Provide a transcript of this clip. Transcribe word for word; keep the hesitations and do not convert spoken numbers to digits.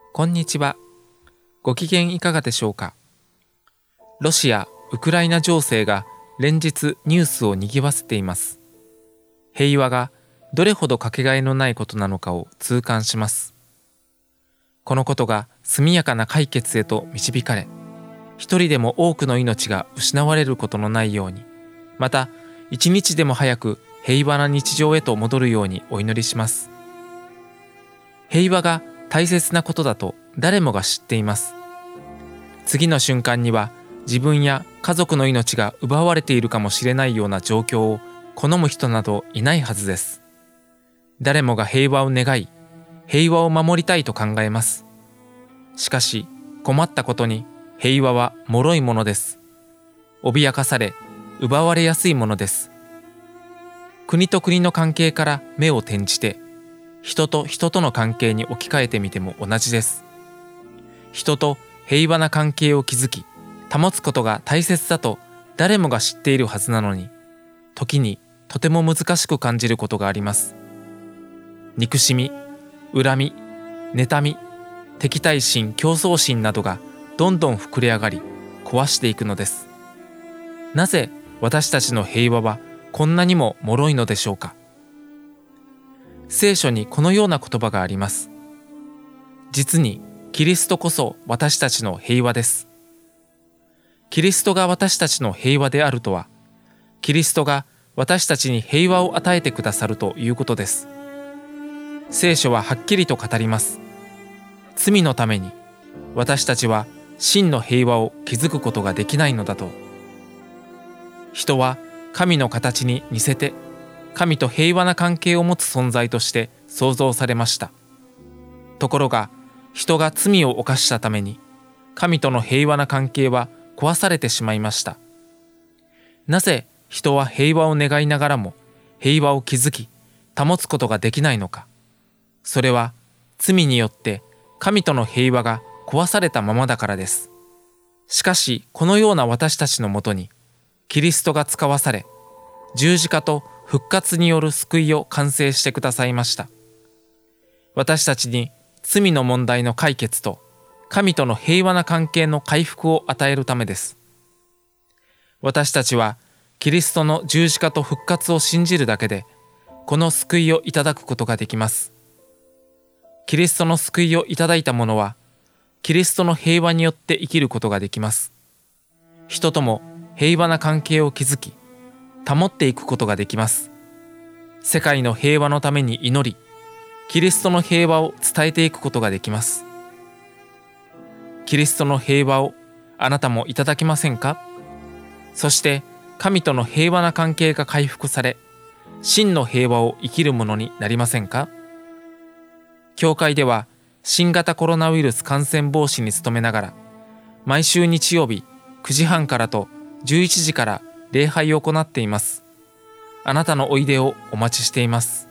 こんにちは。ご機嫌いかがでしょうか。ロシア・ウクライナ情勢が連日ニュースを賑わせています。平和がどれほどかけがえのないことなのかを痛感します。このことが速やかな解決へと導かれ、一人でも多くの命が失われることのないように、また一日でも早く平和な日常へと戻るようにお祈りします。平和が大切なことだと誰もが知っています。次の瞬間には自分や家族の命が奪われているかもしれないような状況を好む人などいないはずです。誰もが平和を願い、平和を守りたいと考えます。しかし困ったことに平和は脆いものです。脅かされ、奪われやすいものです。国と国の関係から目を転じて、人と人との関係に置き換えてみても同じです。人と平和な関係を築き、保つことが大切だと誰もが知っているはずなのに、時にとても難しく感じることがあります。憎しみ、恨み、妬み、敵対心、競争心などがどんどん膨れ上がり、壊していくのです。なぜ私たちの平和はこんなにも脆いのでしょうか。聖書にこのような言葉があります。実にキリストこそ私たちの平和です。キリストが私たちの平和であるとは、キリストが私たちに平和を与えてくださるということです。聖書ははっきりと語ります。罪のために私たちは真の平和を築くことができないのだと。人は神の形に似せて神と平和な関係を持つ存在として創造されました。ところが人が罪を犯したために神との平和な関係は壊されてしまいました。なぜ人は平和を願いながらも平和を築き保つことができないのか。それは罪によって神との平和が壊されたままだからです。しかしこのような私たちのもとにキリストが使わされ、十字架と復活による救いを完成してくださいました。私たちに罪の問題の解決と神との平和な関係の回復を与えるためです。私たちはキリストの十字架と復活を信じるだけでこの救いをいただくことができます。キリストの救いをいただいた者はキリストの平和によって生きることができます。人とも平和な関係を築き保っていくことができます。世界の平和のために祈り、キリストの平和を伝えていくことができます。キリストの平和をあなたもいただけませんか。そして神との平和な関係が回復され、真の平和を生きるものになりませんか。教会では新型コロナウイルス感染防止に努めながら、毎週日曜日くじはんからとじゅういちじから礼拝を行っています。あなたのおいでをお待ちしています。